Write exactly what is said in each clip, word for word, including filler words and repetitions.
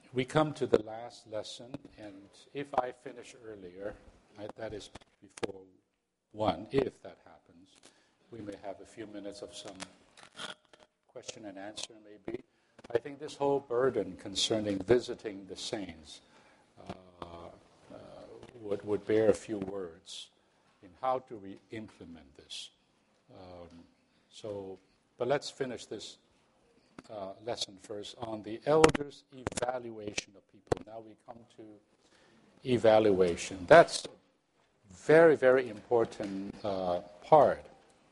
we come to the last lesson, and if I finish earlier, I, that is before one, if that happens, we may have a few minutes of some question and answer maybe. I think this whole burden concerning visiting the saints uh, uh, would, would bear a few words in how do we implement this. Um, so, but let's finish this uh, lesson first on the elders' evaluation of people. Now we come to evaluation. That's a very, very important uh, part.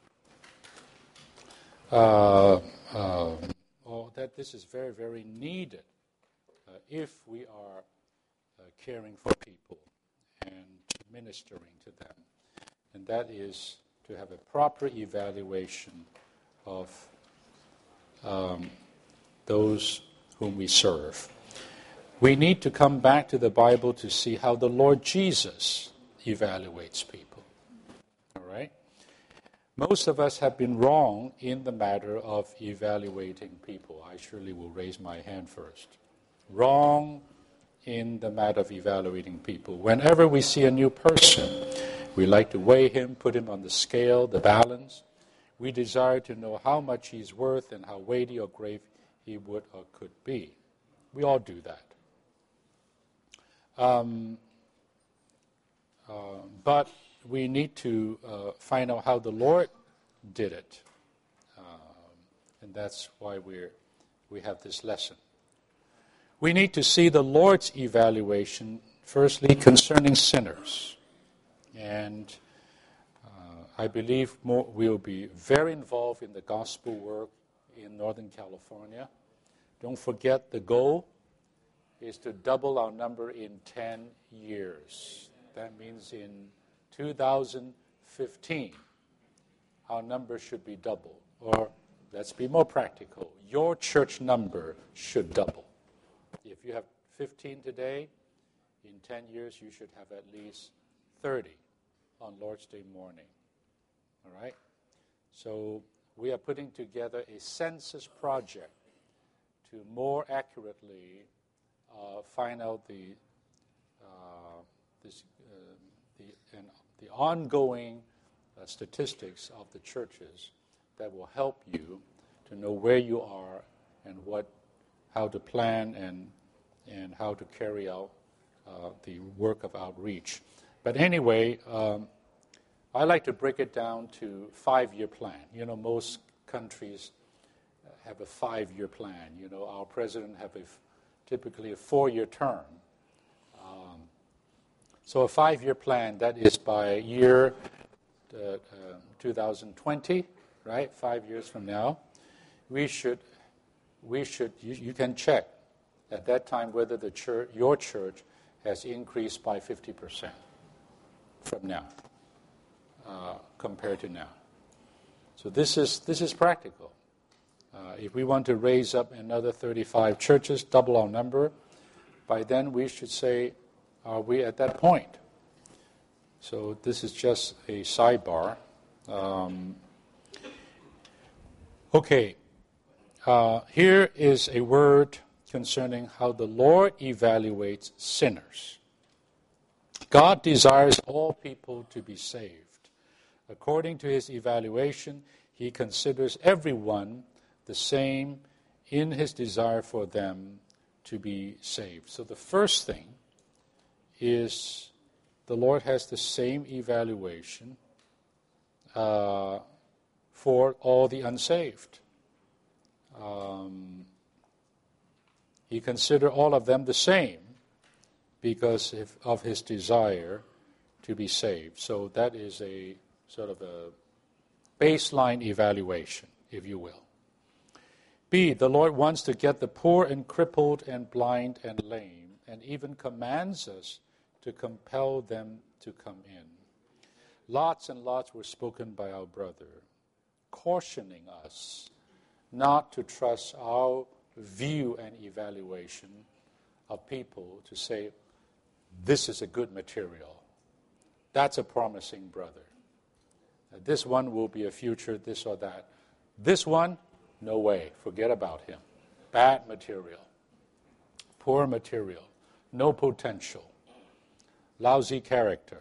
Uh, uh, oh, that this is very, very needed uh, if we are uh, caring for people and ministering to them. And that is to have a proper evaluation of um, those whom we serve. We need to come back to the Bible to see how the Lord Jesus evaluates people. All right? Most of us have been wrong in the matter of evaluating people. I surely will raise my hand first. Wrong in the matter of evaluating people. Whenever we see a new person, we like to weigh him, put him on the scale, the balance. We desire to know how much he's worth and how weighty or grave he would or could be. We all do that. Um, uh, but we need to uh, find out how the Lord did it. Um, and that's why we're, we have this lesson. We need to see the Lord's evaluation, firstly, concerning sinners. And uh, I believe more, we'll be very involved in the gospel work in Northern California. Don't forget the goal is to double our number in ten years. That means in two thousand fifteen, our number should be double. Or let's be more practical. Your church number should double. If you have fifteen today, in ten years you should have at least thirty on Lord's Day morning. All right? So we are putting together a census project to more accurately uh, find out the uh, this uh, the and the ongoing uh, statistics of the churches that will help you to know where you are and what, how to plan and and how to carry out uh, the work of outreach. But anyway, um, I like to break it down to five-year plan. You know, most countries have a five-year plan. You know, our president have a typically a four-year term. Um, so a five-year plan, that is by year uh, uh, two thousand twenty, right? Five years from now, we should, we should. You, you can check at that time whether the church, your church, has increased by fifty percent from now uh, compared to now. So this is this is practical. Uh, if we want to raise up another thirty-five churches, double our number, by then we should say, are we at that point? So this is just a sidebar. Um, okay, uh, here is a word concerning how the Lord evaluates sinners. God desires all people to be saved. According to his evaluation, he considers everyone the same in his desire for them to be saved. So the first thing is the Lord has the same evaluation uh, for all the unsaved. Um, he considers all of them the same because of his desire to be saved. So that is a sort of a baseline evaluation, if you will. B, the Lord wants to get the poor and crippled and blind and lame, and even commands us to compel them to come in. Lots and lots were spoken by our brother, cautioning us not to trust our view and evaluation of people to say, this is a good material. That's a promising brother. This one will be a future, this or that. This one, no way. Forget about him. Bad material. poor material, no potential, lousy character,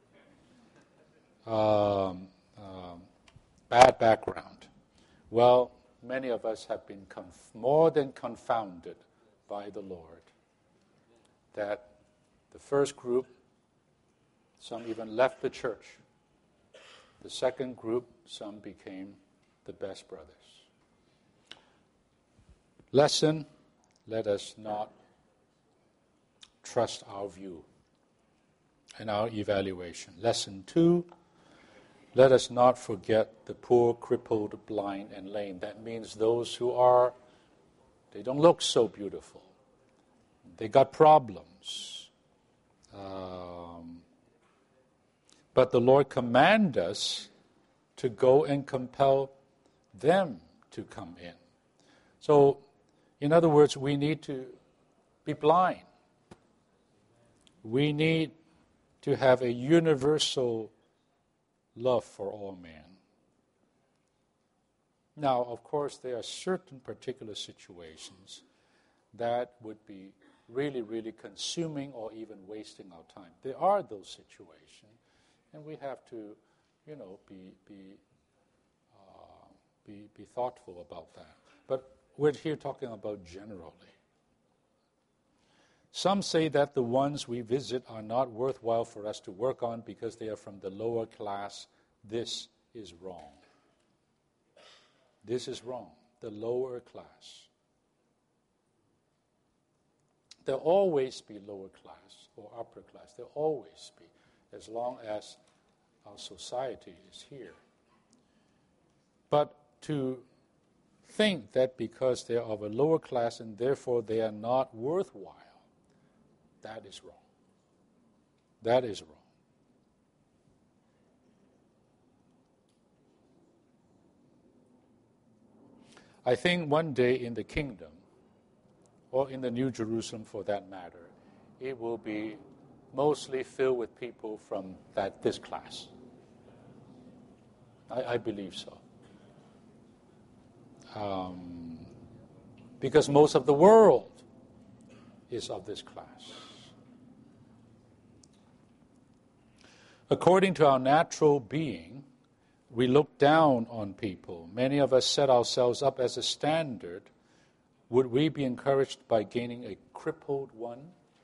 um, um, bad background. Well, many of us have been conf- more than confounded by the Lord. That the first group, some even left the church. The second group, some became the best brothers. Lesson, let us not trust our view and our evaluation. Lesson two, let us not forget the poor, crippled, blind, and lame. That means those who are, they don't look so beautiful. They got problems. Um, but the Lord commands us to go and compel them to come in. So, in other words, we need to be blind. We need to have a universal love for all men. Now, of course, there are certain particular situations that would be really, really consuming or even wasting our time. There are those situations, and we have to, you know, be be uh, be, be thoughtful about that. But we're here talking about generally. Some say that the ones we visit are not worthwhile for us to work on because they are from the lower class. This is wrong. This is wrong. The lower class. There'll always be lower class or upper class. There'll always be, as long as our society is here. But to think that because they're of a lower class and therefore they are not worthwhile, that is wrong. That is wrong. I think one day in the kingdom, or in the New Jerusalem for that matter, it will be mostly filled with people from that this class. I, I believe so. Um, because most of the world is of this class. According to our natural being, we look down on people. Many of us set ourselves up as a standard. Would we be encouraged by gaining a crippled one?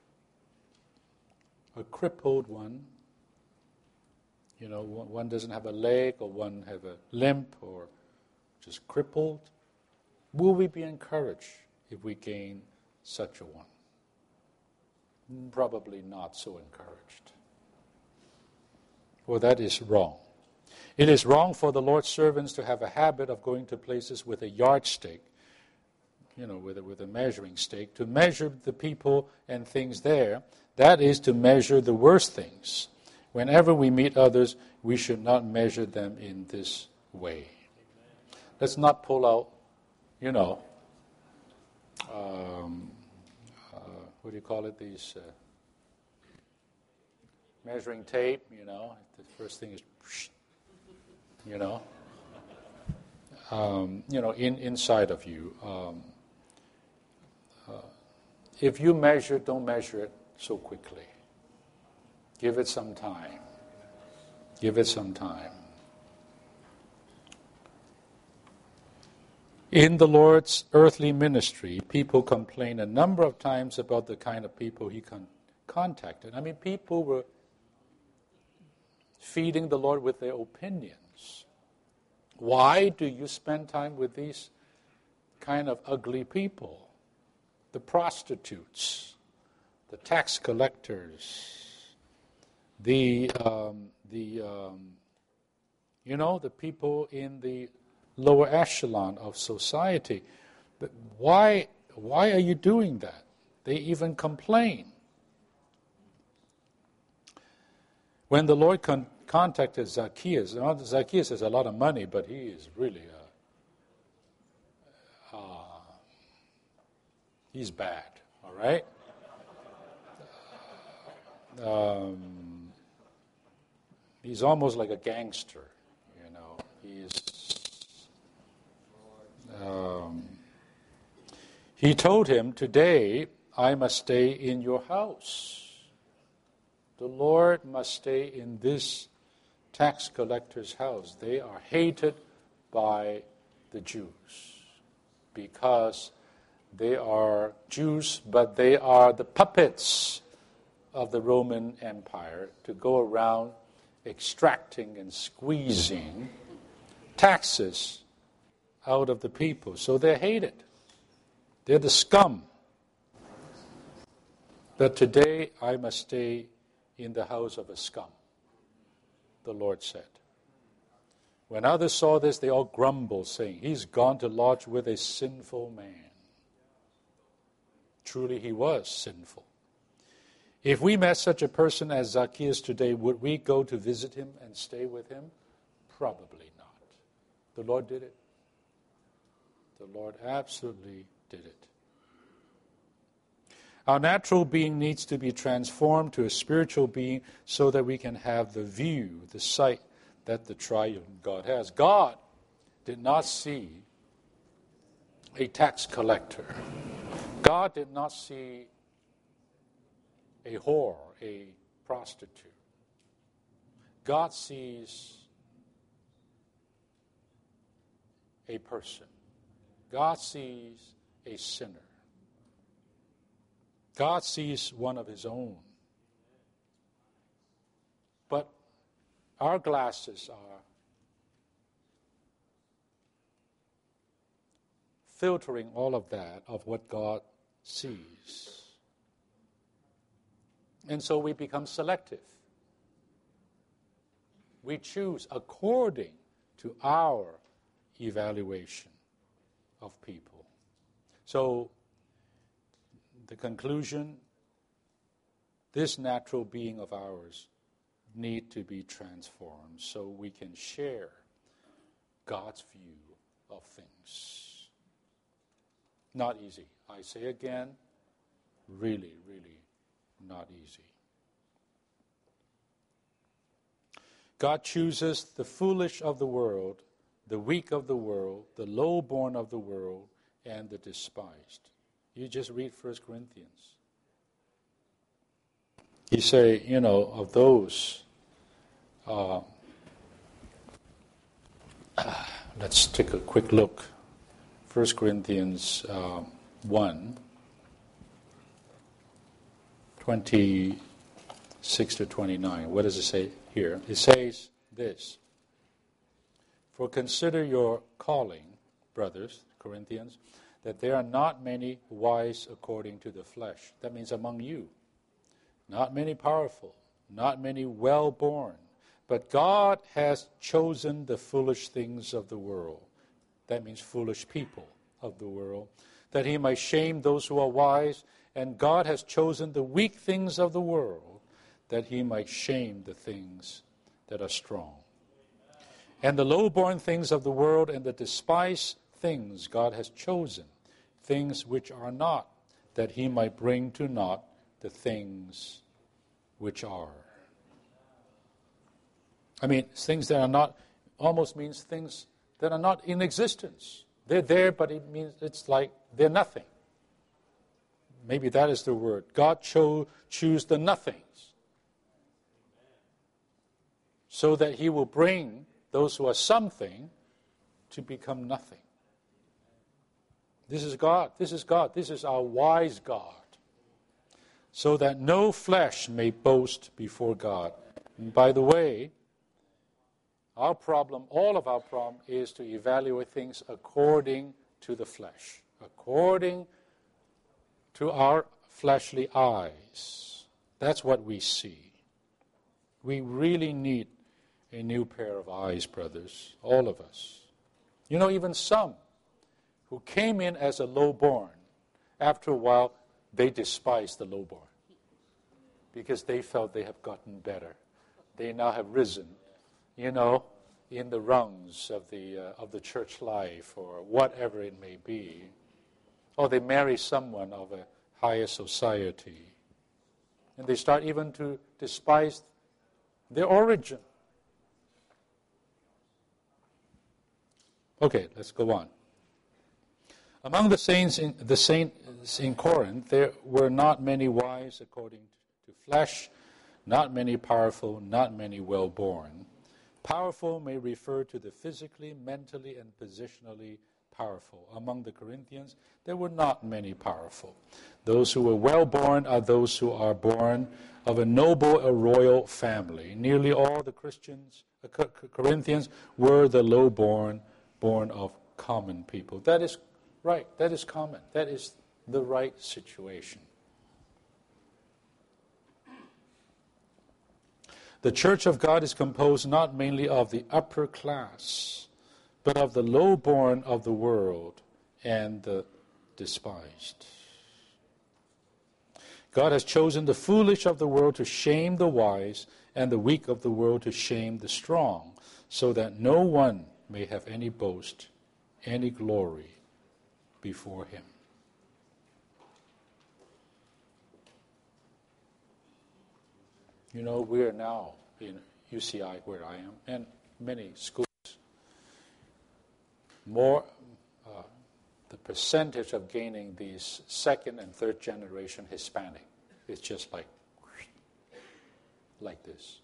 A crippled one. You know, one doesn't have a leg or one have a limp or just crippled. Will we be encouraged if we gain such a one? Probably not so encouraged. Well, that is wrong. It is wrong for the Lord's servants to have a habit of going to places with a yardstick, you know, with a, with a measuring stick, to measure the people and things there. That is to measure the worst things. Whenever we meet others, we should not measure them in this way. Let's not pull out, you know, um, uh, what do you call it, these uh, measuring tape, you know. The first thing is, you know, um, you know, in, inside of you. Um, uh, if you measure, don't measure it so quickly. Give it some time. Give it some time. In the Lord's earthly ministry, people complained a number of times about the kind of people he con- contacted. I mean, people were feeding the Lord with their opinions. Why do you spend time with these kind of ugly people? The prostitutes, the tax collectors, the um, the um, you know the people in the lower echelon of society. But why why are you doing that? They even complain. When the Lord con- contacted Zacchaeus, Zacchaeus has a lot of money, but he is really a, uh, he's bad. All right. Um, he's almost like a gangster, you know. He's. Um, he told him, "Today I must stay in your house. The Lord must stay in this tax collector's house. They are hated by the Jews because they are Jews, but they are the puppets of the Roman Empire to go around extracting and squeezing taxes out of the people. So they're hated. They're the scum. But today I must stay in the house of a scum, the Lord said. When others saw this, they all grumbled, saying, he's gone to lodge with a sinful man. Truly he was sinful. If we met such a person as Zacchaeus today, would we go to visit him and stay with him? Probably not. The Lord did it. The Lord absolutely did it. Our natural being needs to be transformed to a spiritual being so that we can have the view, the sight that the triune God has. God did not see a tax collector. God did not see a whore, a prostitute. God sees a person. God sees a sinner. God sees one of his own. But our glasses are filtering all of that, of what God sees. And so we become selective. We choose according to our evaluation of people. So, the conclusion, this natural being of ours need to be transformed so we can share God's view of things. Not easy. I say again, really, really not easy. God chooses the foolish of the world, the weak of the world, the lowborn of the world, and the despised. You just read First Corinthians. You say, you know, of those, uh, uh, let's take a quick look. First Corinthians uh, one, twenty-six to twenty-nine. What does it say here? It says this. For consider your calling, brothers, Corinthians, that there are not many wise according to the flesh. That means among you. Not many powerful, not many well-born. But God has chosen the foolish things of the world. That means foolish people of the world. That he might shame those who are wise. And God has chosen the weak things of the world, that he might shame the things that are strong. And the low-born things of the world and the despised things God has chosen, things which are not, that he might bring to naught the things which are. I mean, things that are not, almost means things that are not in existence. They're there, but it means it's like they're nothing. Maybe that is the word. God chose choose the nothings, so that he will bring those who are something to become nothing. This is God. This is God. This is our wise God. So that no flesh may boast before God. And by the way, our problem, all of our problem, is to evaluate things according to the flesh, according to our fleshly eyes. That's what we see. We really need a new pair of eyes, brothers, all of us. You know, even some who came in as a lowborn, after a while, they despised the lowborn because they felt they have gotten better. They now have risen, you know, in the rungs of the uh, of the church life or whatever it may be. Or they marry someone of a higher society. And they start even to despise their origin. Okay, let's go on. Among the saints in, the saints in Corinth, there were not many wise according to flesh, not many powerful, not many well-born. Powerful may refer to the physically, mentally, and positionally powerful. Among the Corinthians, there were not many powerful. Those who were well-born are those who are born of a noble, a royal family. Nearly all the Christians, uh, Corinthians, were the low-born, born of common people. That is right. That is common. That is the right situation. The church of God is composed not mainly of the upper class, but of the low-born of the world and the despised. God has chosen the foolish of the world to shame the wise, and the weak of the world to shame the strong, so that no one may have any boast, any glory before him. You know, we are now in U C I, where I am, and many schools, more uh, the percentage of gaining these second and third generation Hispanic is just like like this.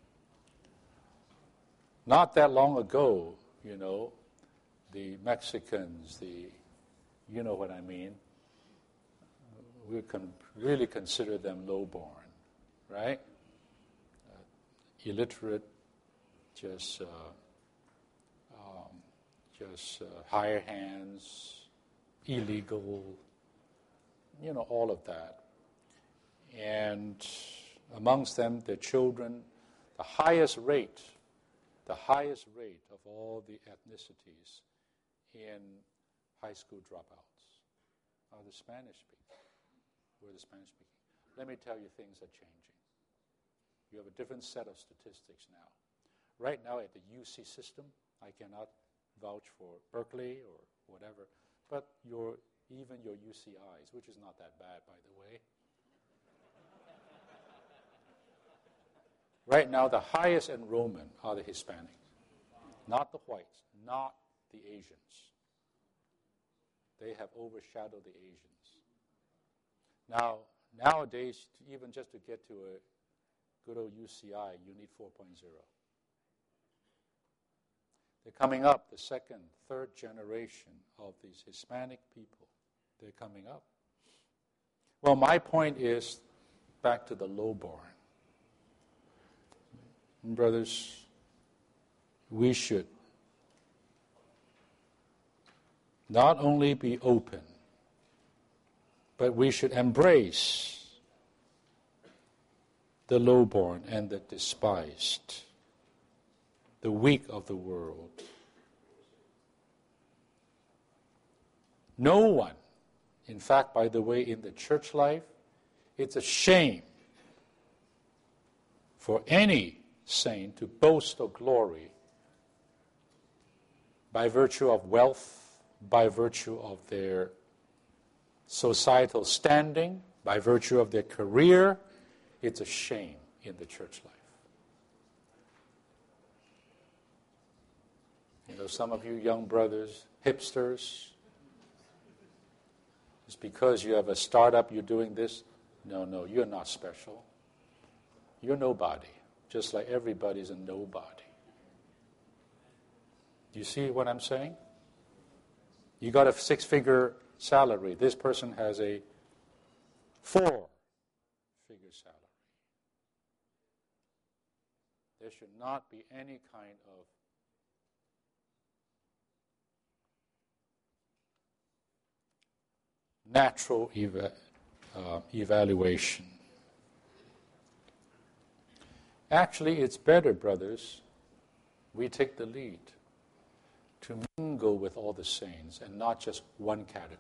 Not that long ago, you know, the Mexicans, the you know what I mean, we can really consider them low-born, right? Illiterate, just uh, um, just uh, higher hands, illegal, you know, all of that. And amongst them, the children, the highest rate, the highest rate of all the ethnicities in high school dropouts are the Spanish speaking. We're the Spanish speaking. Let me tell you, things are changing. You have a different set of statistics now. Right now at the U C system, I cannot vouch for Berkeley or whatever, but your even your U C Is, which is not that bad, by the way. Right now, the highest enrollment are the Hispanics, not the whites, not the Asians. They have overshadowed the Asians. Now, nowadays, even just to get to a good old U C I, you need four point oh. They're coming up, the second, third generation of these Hispanic people. They're coming up. Well, my point is back to the low-born. Brothers, we should not only be open, but we should embrace the low-born and the despised, the weak of the world. No one, in fact, by the way, in the church life, it's a shame for any saint to boast of glory by virtue of wealth, by virtue of their societal standing, by virtue of their career. It's a shame in the church life. You know, some of you young brothers, hipsters, it's because you have a startup, you're doing this. No, no, you're not special. You're nobody, just like everybody's a nobody. Do you see what I'm saying? You got a six-figure salary. This person has a four-figure salary. There should not be any kind of natural eva- uh, evaluation. Actually, it's better, brothers, we take the lead to mingle with all the saints and not just one category.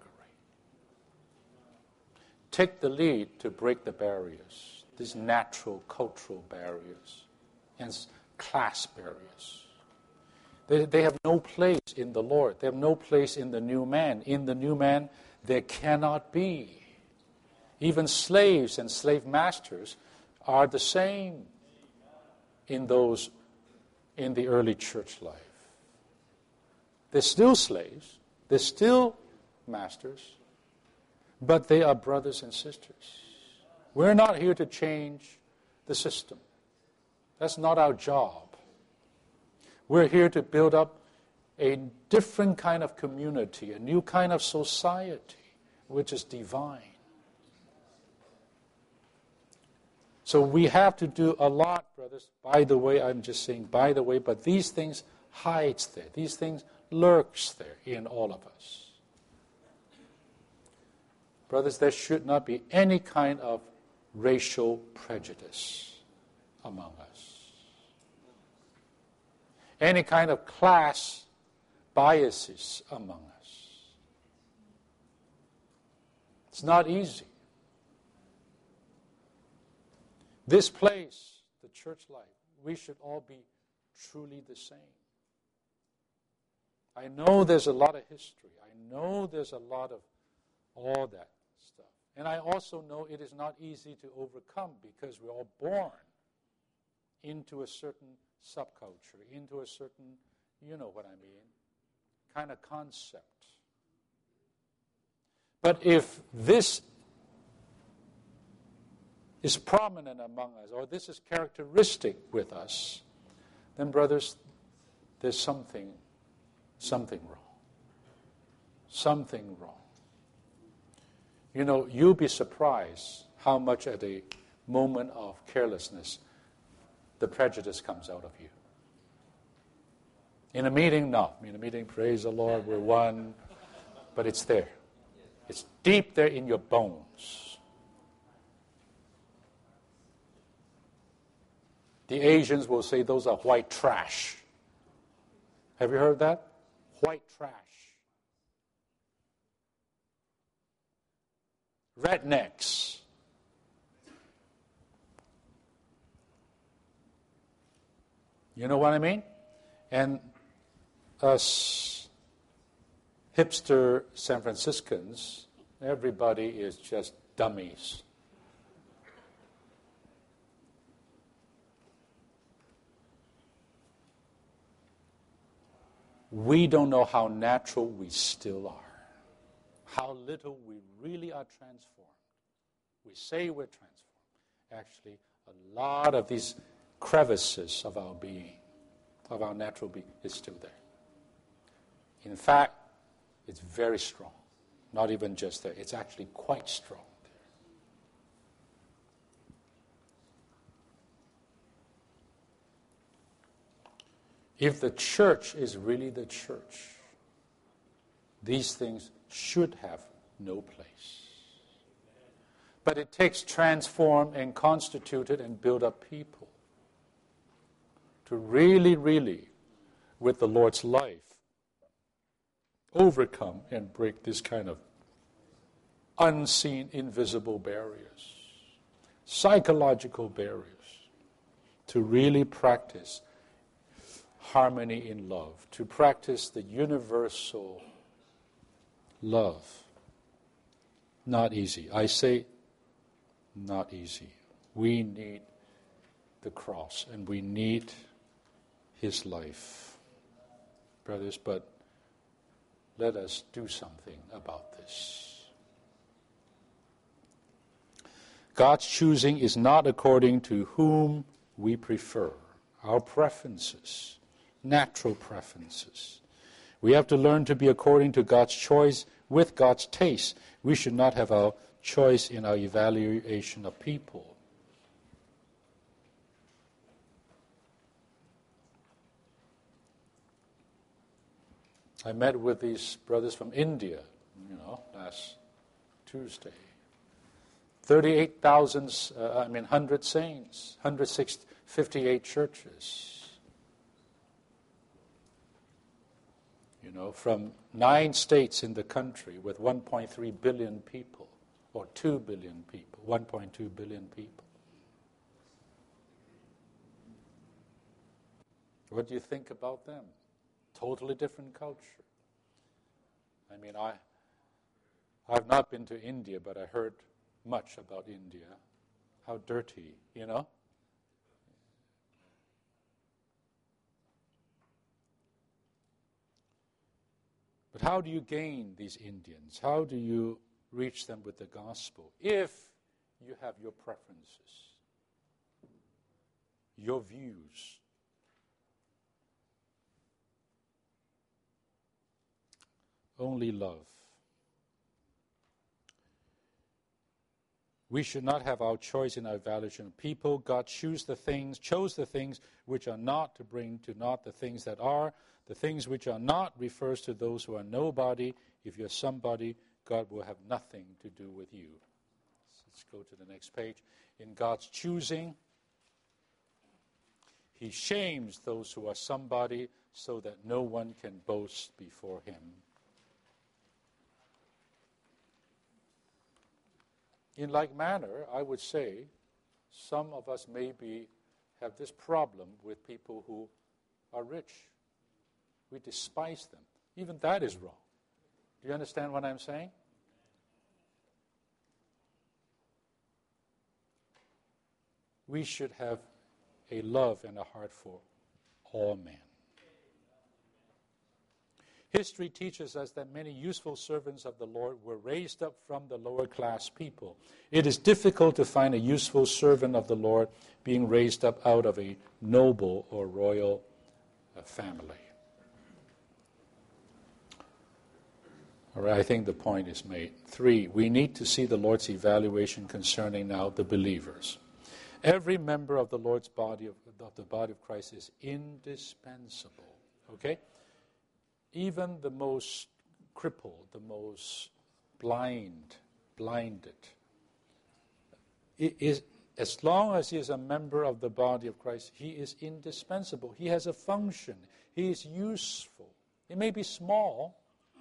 Take the lead to break the barriers, these natural cultural barriers and class barriers. They, they have no place in the Lord. They have no place in the new man. In the new man, there cannot be. Even slaves and slave masters are the same in those in the early church life. They're still slaves. They're still masters, but they are brothers and sisters. We're not here to change the system. That's not our job. We're here to build up a different kind of community, a new kind of society, which is divine. So we have to do a lot, brothers. By the way, I'm just saying by the way, but these things hides there. These things lurks there in all of us. Brothers, there should not be any kind of racial prejudice among us. Any kind of class biases among us. It's not easy. This place, the church life, we should all be truly the same. I know there's a lot of history. I know there's a lot of all that stuff. And I also know it is not easy to overcome because we're all born into a certain subculture, into a certain, you know what I mean, kind of concept. But if this is prominent among us, or this is characteristic with us, then, brothers, there's something, something wrong. Something wrong. You know, you'll be surprised how much at a moment of carelessness the prejudice comes out of you. In a meeting, no. In a meeting, praise the Lord, we're one. But it's there. It's deep there in your bones. The Asians will say those are white trash. Have you heard that? White trash. Rednecks. You know what I mean? And us hipster San Franciscans, everybody is just dummies. We don't know how natural we still are, how little we really are transformed. We say we're transformed. Actually, a lot of these crevices of our being, of our natural being, is still there. In fact, it's very strong. Not even just there. It's actually quite strong there. If the church is really the church, these things should have no place. But it takes transformed and constituted and built up people to really, really, with the Lord's life, overcome and break this kind of unseen, invisible barriers, psychological barriers, to really practice harmony in love, to practice the universal love. Not easy. I say not easy. We need the cross and we need His life, brothers, but let us do something about this. God's choosing is not according to whom we prefer, our preferences, natural preferences. We have to learn to be according to God's choice with God's taste. We should not have our choice in our evaluation of people. I met with these brothers from India, you know, last Tuesday. thirty-eight thousand, uh, I mean, one hundred saints, one hundred fifty-eight churches. You know, from nine states in the country with one point three billion people, or two billion people, one point two billion people. What do you think about them? Totally different culture. I mean, I, I've not been to India, but I heard much about India. How dirty, you know? But But how do you gain these Indians? How do you reach them with the gospel? If you have your preferences, your views, only love. We should not have our choice in our evaluation of people. God choose the things, chose the things which are not to bring to naught the things that are. The things which are not refers to those who are nobody. If you're somebody, God will have nothing to do with you. Let's go to the next page. In God's choosing, He shames those who are somebody so that no one can boast before Him. In like manner, I would say, some of us maybe have this problem with people who are rich. We despise them. Even that is wrong. Do you understand what I'm saying? We should have a love and a heart for all men. History teaches us that many useful servants of the Lord were raised up from the lower class people. It is difficult to find a useful servant of the Lord being raised up out of a noble or royal uh, family. All right, I think the point is made. Three, we need to see the Lord's evaluation concerning now the believers. Every member of the Lord's body, of, of the body of Christ, is indispensable. Okay? Even the most crippled, the most blind, blinded, is, as long as he is a member of the body of Christ, he is indispensable. He has a function. He is useful. It may be small.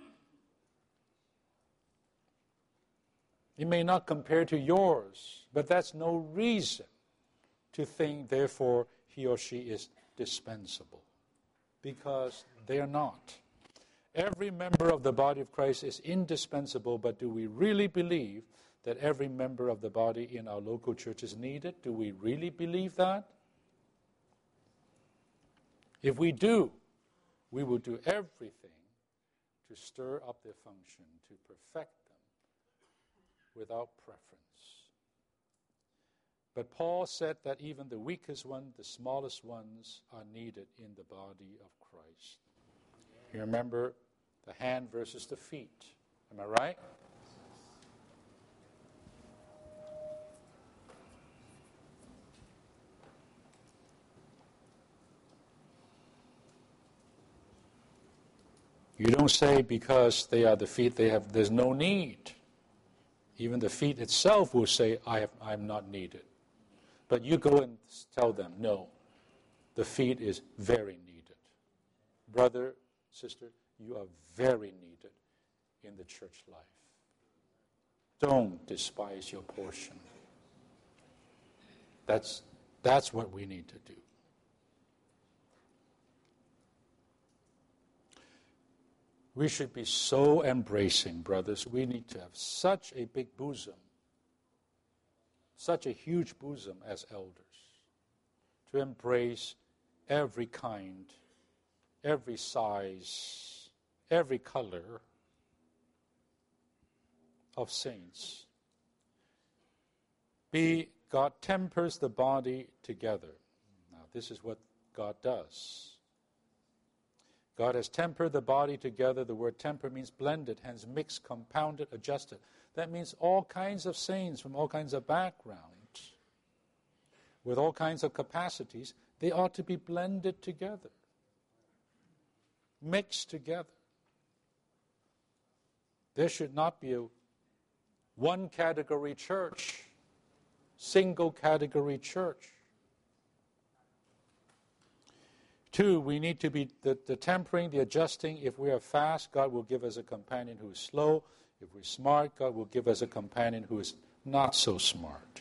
It may not compare to yours, but that's no reason to think, therefore, he or she is dispensable, because they are not. Every member of the body of Christ is indispensable, but do we really believe that every member of the body in our local church is needed? Do we really believe that? If we do, we will do everything to stir up their function, to perfect them without preference. But Paul said that even the weakest ones, the smallest ones, are needed in the body of Christ. You remember the hand versus the feet. Am I right? You don't say because they are the feet, they have. There's no need. Even the feet itself will say, I have, I'm not needed. But you go and tell them, no, the feet is very needed. Brother, sister, you are very needed in the church life. Don't despise your portion. That's, that's what we need to do. We should be so embracing, brothers. We need to have such a big bosom, such a huge bosom as elders, to embrace every kind, every size, every color of saints. B, God tempers the body together. Now, this is what God does. God has tempered the body together. The word temper means blended, hence mixed, compounded, adjusted. That means all kinds of saints from all kinds of backgrounds, with all kinds of capacities, they ought to be blended together, mixed together. There should not be a one-category church, single-category church. Two, we need to be the, the tempering, the adjusting. If we are fast, God will give us a companion who is slow. If we're smart, God will give us a companion who is not so smart.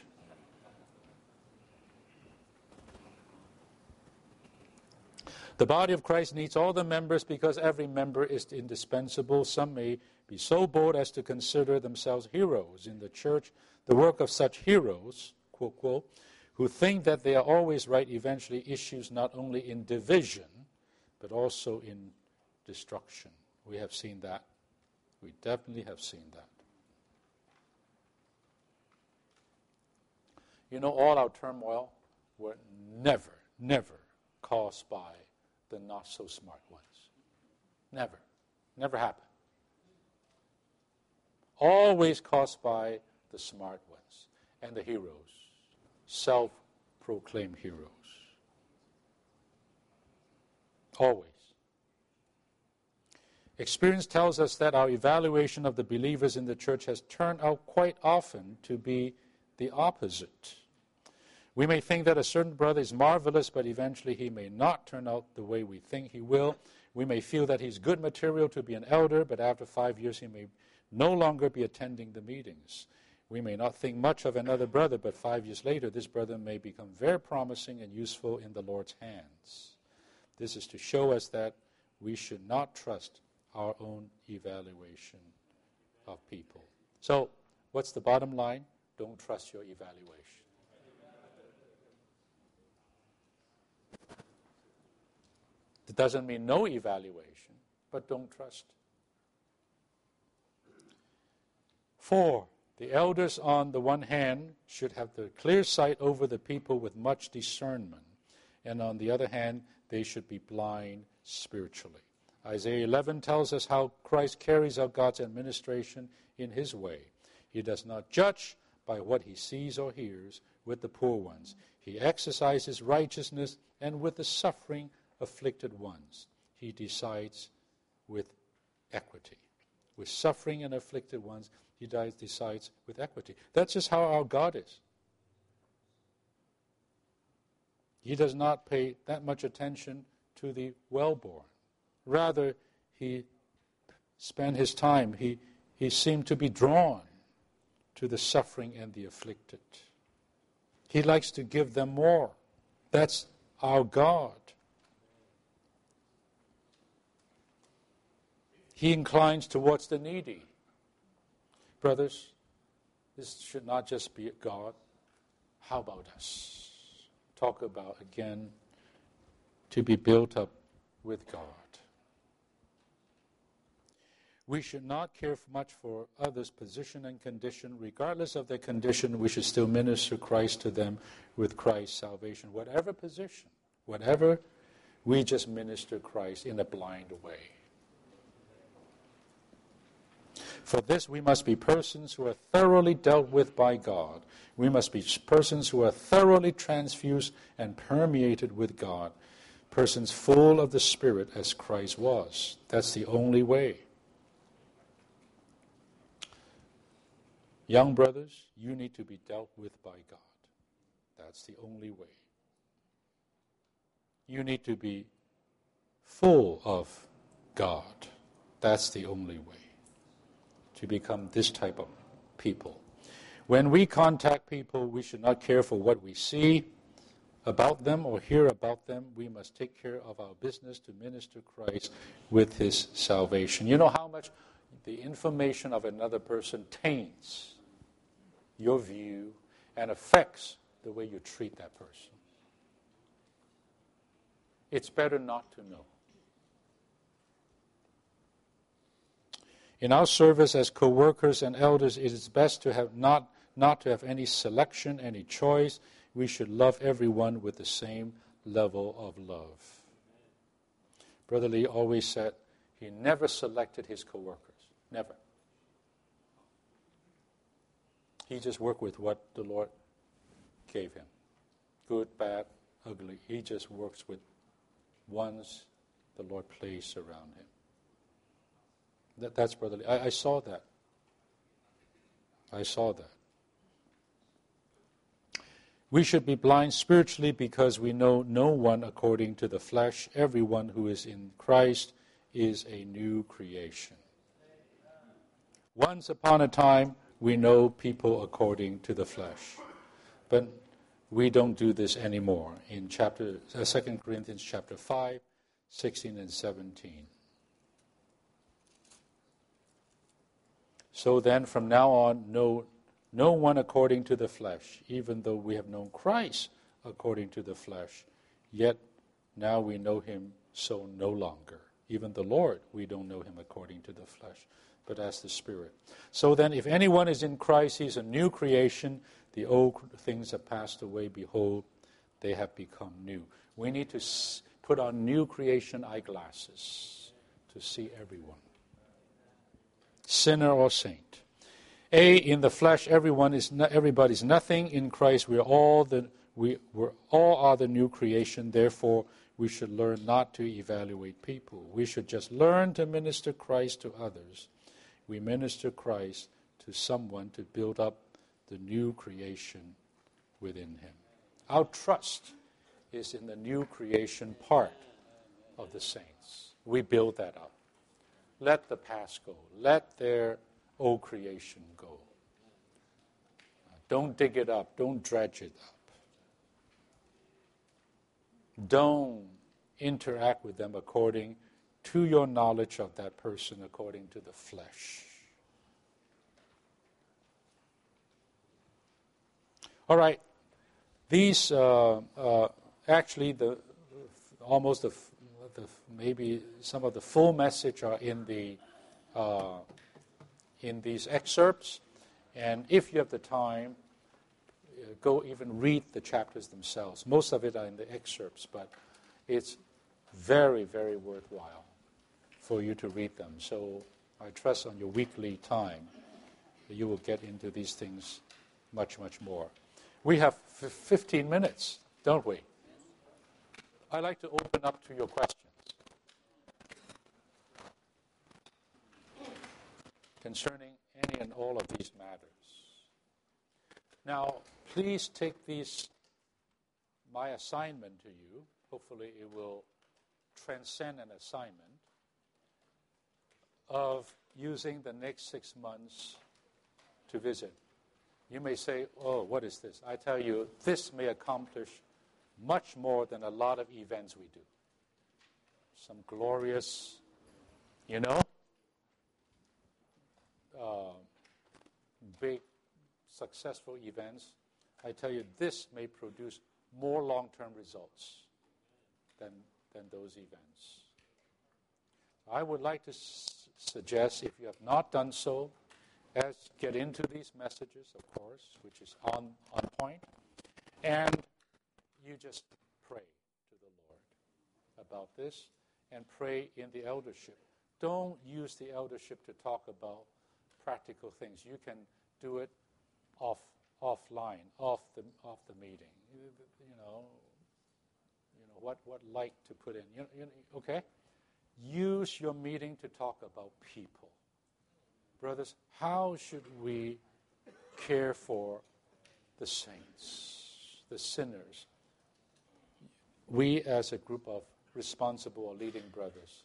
The body of Christ needs all the members because every member is indispensable. Some may be so bold as to consider themselves heroes in the church. The work of such heroes, quote, quote, who think that they are always right, eventually issues not only in division, but also in destruction We have seen that. We definitely have seen that. You know, all our turmoil were never, never caused by the not-so-smart ones. Never. Never happened. Always caused by the smart ones and the heroes, self-proclaimed heroes. Always. Experience tells us that our evaluation of the believers in the church has turned out quite often to be the opposite. We may think that a certain brother is marvelous, but eventually he may not turn out the way we think he will. We may feel that he's good material to be an elder, but after five years he may no longer be attending the meetings. We may not think much of another brother, but five years later this brother may become very promising and useful in the Lord's hands. This is to show us that we should not trust our own evaluation of people. So, what's the bottom line? Don't trust your evaluation. It doesn't mean no evaluation, but don't trust. Four, the elders on the one hand should have the clear sight over the people with much discernment, and on the other hand, they should be blind spiritually. Isaiah eleven tells us how Christ carries out God's administration in his way. He does not judge by what he sees or hears with the poor ones. He exercises righteousness, and with the suffering, afflicted ones, he decides with equity. With suffering and afflicted ones, he decides with equity. That's just how our God is. He does not pay that much attention to the well-born. Rather, he spent his time, he, he seemed to be drawn to the suffering and the afflicted. He likes to give them more. That's our God. He inclines towards the needy. Brothers, this should not just be God. How about us? Talk about, again, to be built up with God. We should not care much for others' position and condition. Regardless of their condition, we should still minister Christ to them with Christ's salvation. Whatever position, whatever, we just minister Christ in a blind way. For this, we must be persons who are thoroughly dealt with by God. We must be persons who are thoroughly transfused and permeated with God. Persons full of the Spirit as Christ was. That's the only way. Young brothers, you need to be dealt with by God. That's the only way. You need to be full of God. That's the only way to become this type of people. When we contact people, we should not care for what we see about them or hear about them. We must take care of our business to minister Christ with his salvation. You know how much the information of another person taints your view and affects the way you treat that person. It's better not to know. In our service as co-workers and elders, it is best to have not, not to have any selection, any choice. We should love everyone with the same level of love. Brother Lee always said he never selected his co-workers. Never. He just worked with what the Lord gave him. Good, bad, ugly. He just works with ones the Lord placed around him. That, that's brotherly. I, I saw that. I saw that. We should be blind spiritually because we know no one according to the flesh. Everyone who is in Christ is a new creation. Once upon a time, we know people according to the flesh. But we don't do this anymore. In chapter uh, Second Corinthians chapter five, sixteen and seventeen. So then, from now on, no, no one according to the flesh, even though we have known Christ according to the flesh, yet now we know him so no longer. Even the Lord, we don't know him according to the flesh, but as the Spirit. So then, if anyone is in Christ, he's a new creation. The old things have passed away. Behold, they have become new. We need to put on new creation eyeglasses to see everyone, sinner or saint. A, in the flesh, everyone is no, everybody's nothing. In Christ, we are all the we we're all are the new creation. Therefore, we should learn not to evaluate people. We should just learn to minister Christ to others. We minister Christ to someone to build up the new creation within him. Our trust is in the new creation part of the saints. We build that up. Let the past go. Let their old creation go. Don't dig it up. Don't dredge it up. Don't interact with them according to your knowledge of that person, according to the flesh. All right. These, uh, uh, actually, the almost the, the maybe some of the full message are in the uh, in these excerpts, and if you have the time, uh, go even read the chapters themselves. Most of it are in the excerpts, but it's very, very worthwhile for you to read them. So I trust on your weekly time that you will get into these things much, much more. We have f- fifteen minutes, don't we? I'd like to open up to your questions concerning any and all of these matters. Now, please take these, my assignment to you. Hopefully it will transcend an assignment of using the next six months to visit. You may say, oh, what is this? I tell you, this may accomplish much more than a lot of events we do. Some glorious, you know, uh, big, successful events. I tell you, this may produce more long-term results than, than those events. I would like to s- suggest, if you have not done so, as get into these messages, of course, which is on, on point, and you just pray to the Lord about this, and pray in the eldership. Don't use the eldership to talk about practical things. You can do it off offline, off the off the meeting. You, you know, you know what what light to put in. You, you, okay, use your meeting to talk about people. Brothers, how should we care for the saints, the sinners? We, as a group of responsible or leading brothers,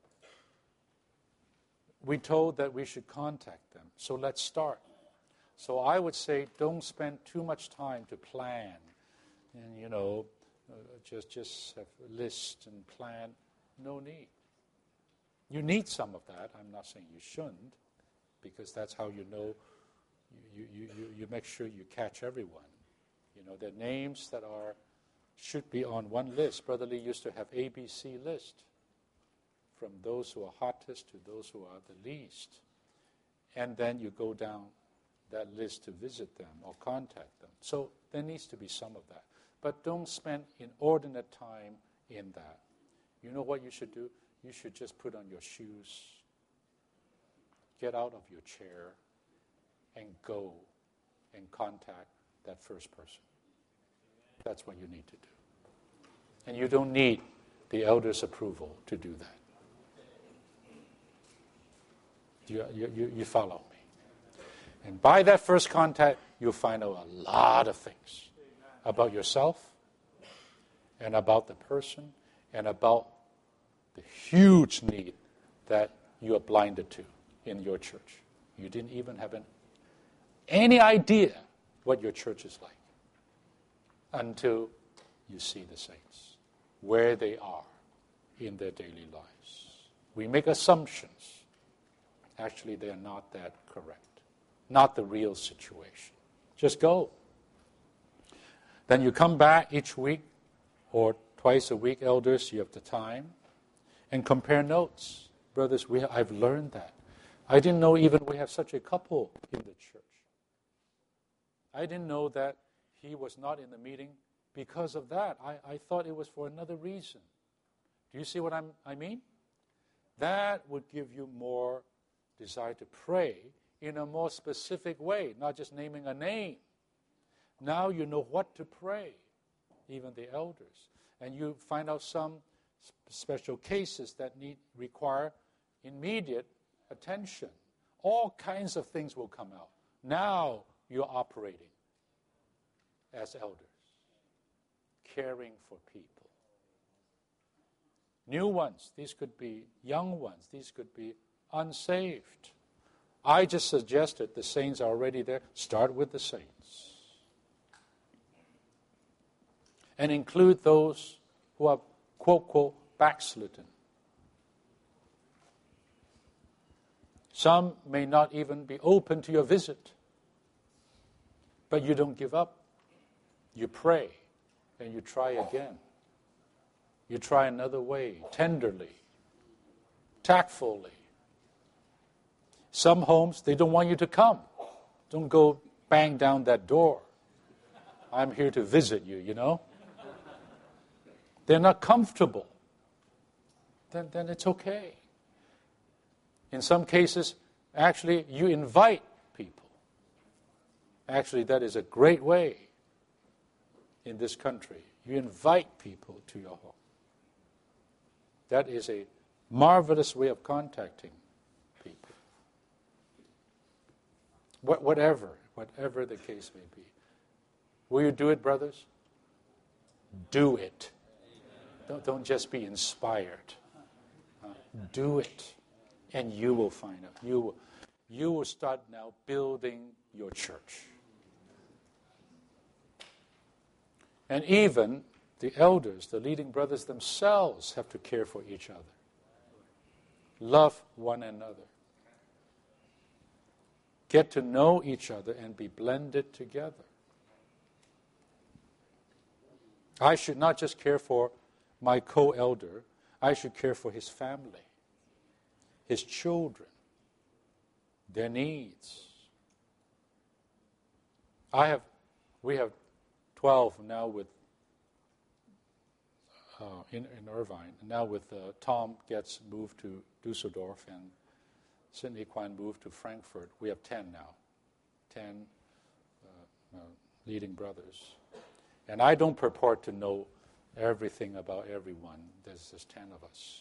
we told that we should contact them. So let's start. So I would say don't spend too much time to plan and, you know, uh, just, just have a list and plan. No need. You need some of that. I'm not saying you shouldn't, because that's how you know, you, you, you, you make sure you catch everyone. You know, their names that are, should be on one list. Brother Lee used to have A B C list, from those who are hottest to those who are the least. And then you go down that list to visit them or contact them. So there needs to be some of that. But don't spend inordinate time in that. You know what you should do? You should just put on your shoes, get out of your chair, and go and contact that first person. That's what you need to do. And you don't need the elders' approval to do that. You, you, you follow me. And by that first contact, you'll find out a lot of things about yourself and about the person and about the huge need that you are blinded to in your church. You didn't even have an, any idea what your church is like until you see the saints, where they are in their daily lives. We make assumptions. Actually, they are not that correct. Not the real situation. Just go. Then you come back each week or twice a week, elders, you have the time. and compare notes. Brothers, we, I've learned that. I didn't know even we have such a couple in the church. I didn't know that he was not in the meeting because of that. I, I thought it was for another reason. Do you see what I'm, I mean? That would give you more desire to pray in a more specific way, not just naming a name. Now you know what to pray, even the elders. And you find out some special cases that need require immediate attention. All kinds of things will come out. Now you're operating as elders, caring for people. New ones, these could be young ones, these could be unsaved. I just suggested the saints are already there. Start with the saints. And include those who are, quote, quote, backslidden. Some may not even be open to your visit. But you don't give up. You pray and you try again. You try another way, tenderly, tactfully. Some homes, they don't want you to come. Don't go bang down that door. I'm here to visit you, you know. They're not comfortable. Then, then it's okay. In some cases, actually, you invite people. Actually, that is a great way in this country. You invite people to your home. That is a marvelous way of contacting people. What, whatever, whatever the case may be. Will you do it, brothers? Do it. Don't, don't just be inspired. Uh, do it. And you will find out. You will, you will start now building your church. And even the elders, the leading brothers themselves have to care for each other. Love one another. Get to know each other and be blended together. I should not just care for my co-elder, I should care for his family, his children, their needs. I have, we have twelve now with uh, in, in Irvine. Now with uh, Tom gets moved to Dusseldorf and Sidney Kwan moved to Frankfurt. We have ten now, ten uh, uh, leading brothers. And I don't purport to know everything about everyone. There's just ten of us.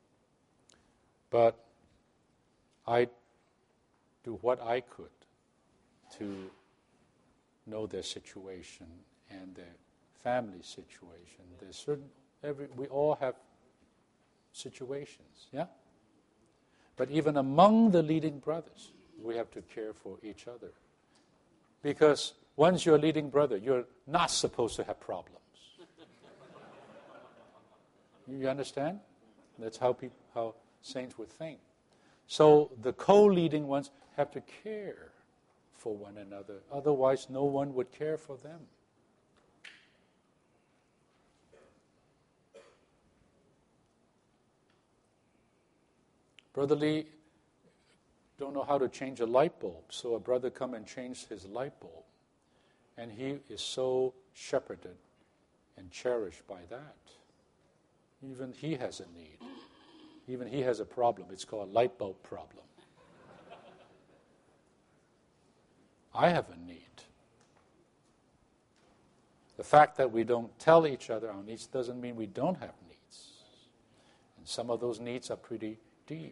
But I do what I could to know their situation and their family situation. There's certain every we all have situations, yeah? But even among the leading brothers, we have to care for each other. Because once you're a leading brother, you're not supposed to have problems. You understand? That's how people, how saints would think. So the co-leading ones have to care for one another. Otherwise, no one would care for them. Brother Lee don't know how to change a light bulb, so a brother come and changed his light bulb. And he is so shepherded and cherished by that. Even he has a need. Even he has a problem. It's called a light bulb problem. I have a need. The fact that we don't tell each other our needs doesn't mean we don't have needs. And some of those needs are pretty deep.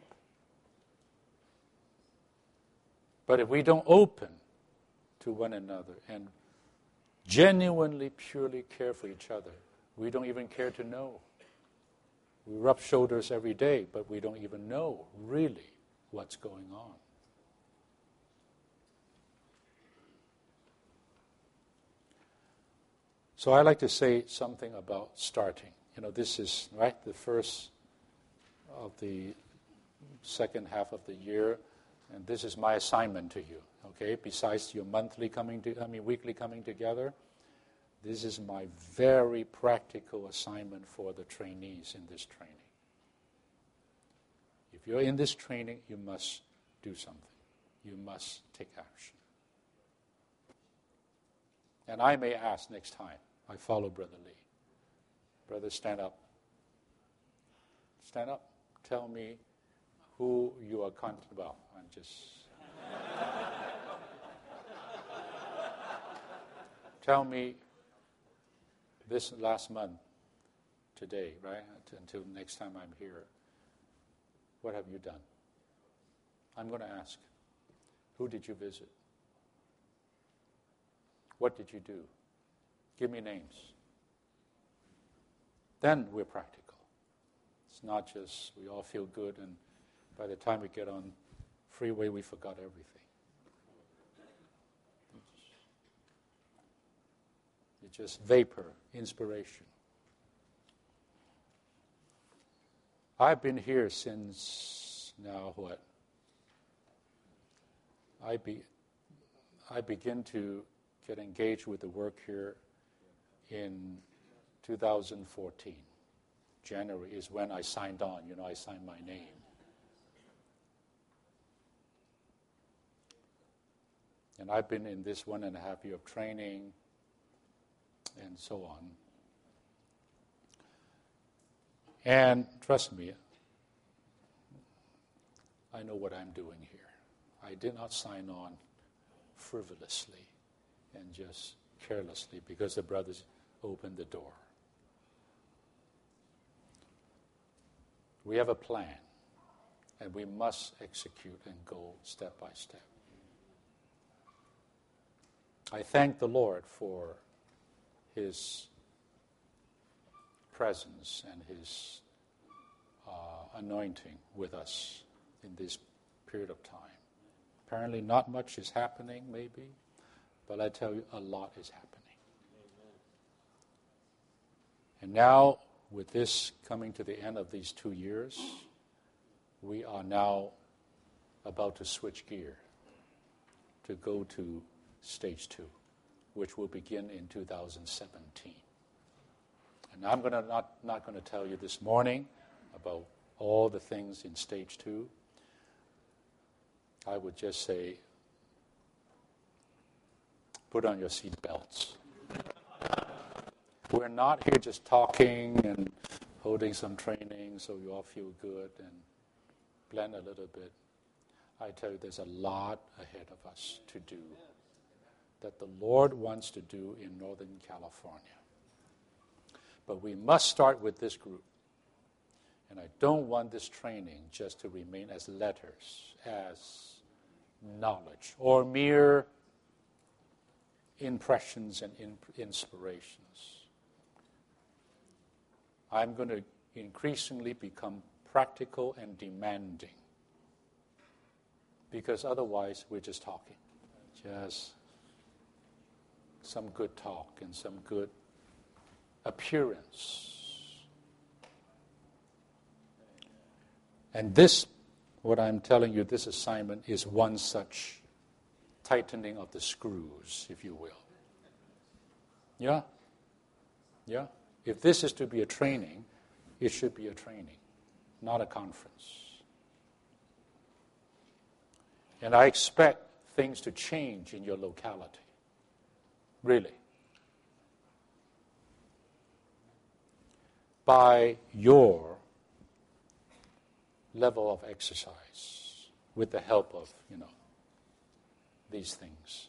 But if we don't open to one another and genuinely, purely care for each other, we don't even care to know. We rub shoulders every day, but we don't even know really what's going on. So I like to say something about starting. You know, this is, right, the first of the second half of the year, and this is my assignment to you, okay? Besides your monthly coming to, I mean, weekly coming together, this is my very practical assignment for the trainees in this training. If you're in this training, you must do something. You must take action. And I may ask next time I follow Brother Lee. Brother, stand up. Stand up. Tell me who you are confident about. I'm just... Tell me this last month, today, right, until next time I'm here, what have you done? I'm going to ask, who did you visit? What did you do? Give me names. Then we're practical. It's not just we all feel good and by the time we get on freeway we forgot everything. It's just vapor, inspiration. I've been here since now what? I be I begin to get engaged with the work here in two thousand fourteen. January is when I signed on. You know, I signed my name. And I've been in this one and a half year of training and so on. And trust me, I know what I'm doing here. I did not sign on frivolously and just carelessly because the brothers opened the door. We have a plan, and we must execute and go step by step. I thank the Lord for His presence and His uh, anointing with us in this period of time. Apparently not much is happening, maybe, but I tell you, a lot is happening. Amen. And now, with this coming to the end of these two years, we are now about to switch gear to go to stage two, which will begin in two thousand seventeen. And I'm gonna not, not going to tell you this morning about all the things in stage two. I would just say, put on your seat belts. We're not here just talking and holding some training so you all feel good and blend a little bit. I tell you, there's a lot ahead of us to do that the Lord wants to do in Northern California. But we must start with this group. And I don't want this training just to remain as letters, as knowledge, or mere impressions and in- inspirations. I'm going to increasingly become practical and demanding, because otherwise we're just talking. Just some good talk and some good appearance. And this, what I'm telling you, this assignment is one such tightening of the screws, if you will. Yeah? Yeah? If this is to be a training, it should be a training, not a conference. And I expect things to change in your locality. Really. By your level of exercise, with the help of, you know, these things.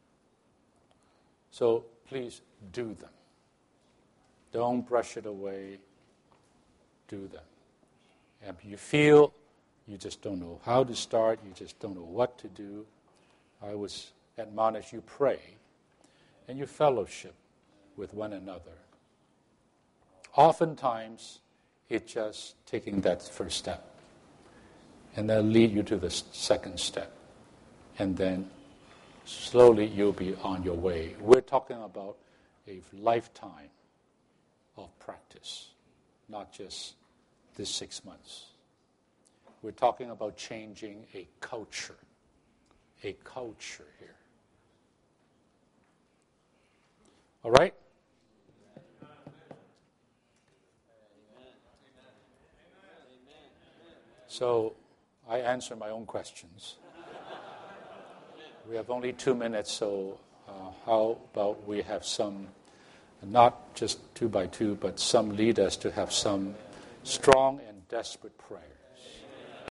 So please do them. Don't brush it away. Do them. And if you feel you just don't know how to start, you just don't know what to do, I would admonish you pray and you fellowship with one another. Oftentimes, it's just taking that first step. And that'll lead you to the second step. And then slowly you'll be on your way. We're talking about a lifetime of practice, not just this six months. We're talking about changing a culture, a culture here. All right? So I answer my own questions. We have only two minutes, so uh, how about we have some, not just two by two, but some lead us to have some strong and desperate prayer.